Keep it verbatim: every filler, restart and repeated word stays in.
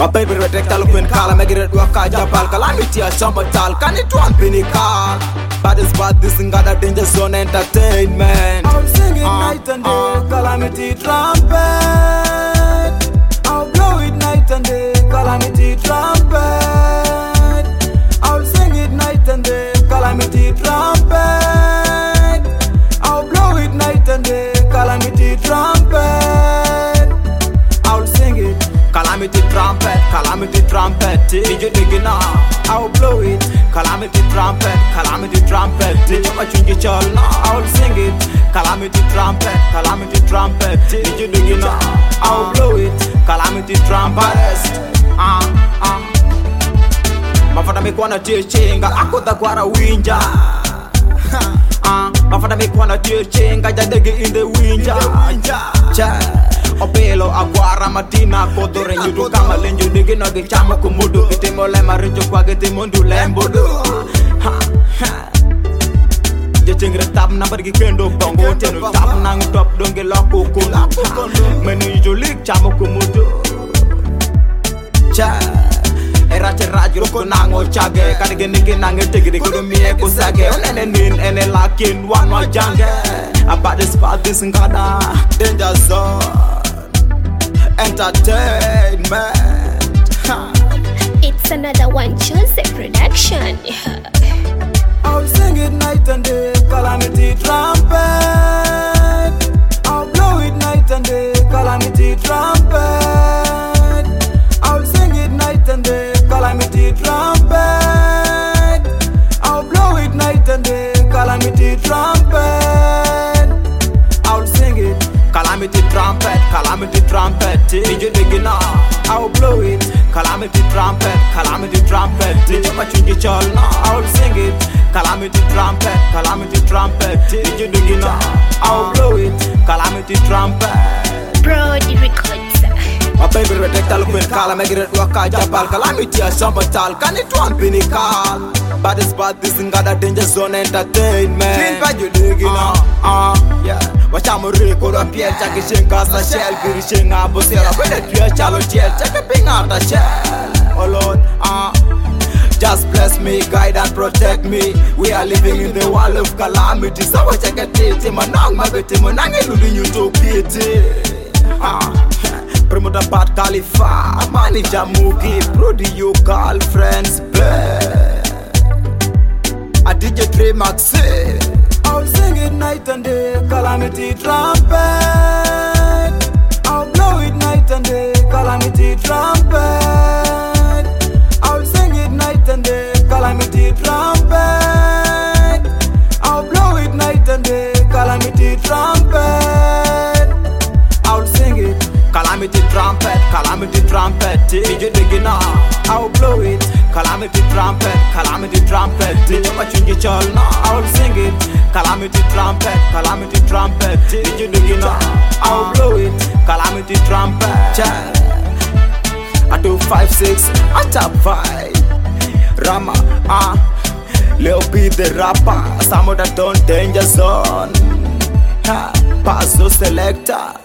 My baby reject all queen call, make it work a jabal. Calamity a jumbo tal, can it one penny call? But it's bad, this thing got a danger zone entertainment. I'll sing it uh, night and day, uh, calamity trumpet. I'll blow it night and day, calamity trumpet. I'll sing it night and day, calamity trumpet. I'll blow it night and day, calamity trumpet. I'll sing it, calamity trumpet, calamity trumpet. Did you dig it now? I'll blow it, calamity trumpet, calamity trumpet. Did you watch it all now? I'll sing it, calamity trumpet, calamity trumpet. Did you dig it now? I'll blow it, calamity trumpet. Ah, ah. Mafata me kwana chenga, ako da kwara winja. Ah, mafata me kwana chenga, jadege in the winja. Cha, opelo akwara matina kodore nyudu kama lenjo dege no ge chama kumudu kitemo le marinjo kwa gete mundu lembodu. Ha, ha. Je chengre tap na bargi kendo bongo tenu tap nang top donge loko kono. Menu jolik chama kumudu. Cha. Era ceraj roko nango chage kade gene ke nange tegre ko mi e ko sage onene nin ene lakin wan wa jange about this part this ngada danger zone entertainment. It's another one Joseph production. I'll sing it night and day, calamity trumpet. I'll blow it night and day, calamity trumpet. I'll sing it night and day, calamity trumpet. I'll blow it night and day, calamity trumpet. I'll sing it, calamity trumpet, calamity trumpet. Did you dig it now? I'll blow it, calamity trumpet, calamity trumpet. Did you watch it all now? I'll sing it, calamity trumpet, calamity trumpet. Did you dig it now? I'll blow it, calamity trumpet. Brody Records. My baby reject all queen call, make it work a jabal. Calamity a jumbo tal, can it one penny call? But it's bad, this thing got a danger zone entertainment. Clean by you dig it now, ah, yeah. Watch out, Marie, go to Pierre, check it, shake us, a shell, be shing up, but there are better Pierre, Chalo, jail, check a ping out the shell. Oh Lord, ah, just bless me, guide and protect me. We are living in the world of calamity. So I check a tit, my nang, my bit, my nang, and you to pity. Ah. Promoter Pat Khalifa, manager Mookie, Brody, your girlfriend's bed. A D J Trey Maxi. I'll sing it night and day, calamity trumpet. I'll blow it night and day, calamity trumpet. I'll sing it night and day, calamity trumpet. I'll blow it night and day, calamity trumpet. I'll sing it, calamity trumpet, calamity trumpet. Did you dig it now? I'll blow it, calamity trumpet, calamity trumpet. Did you watch it all now? I'll sing it, calamity trumpet, calamity trumpet. Did you dig it now? I'll blow it, calamity trumpet. I do five six, I top five. Rama, ah, Leo be the rapper. Some of that don't danger zone. Ha, Paso selector.